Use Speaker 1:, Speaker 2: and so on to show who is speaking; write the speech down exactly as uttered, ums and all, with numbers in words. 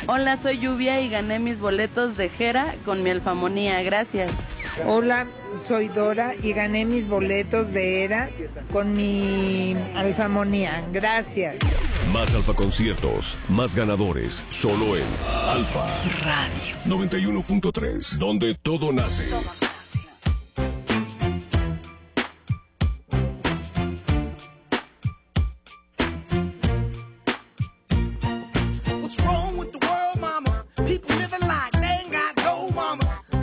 Speaker 1: Hola, soy Lluvia y gané mis boletos de Jera con mi alfamonía. Gracias.
Speaker 2: Hola, soy Dora y gané mis boletos de Era con mi alfamonía. Gracias.
Speaker 3: Más Alfa conciertos, más ganadores, solo en Alfa Radio noventa y uno punto tres, donde todo nace.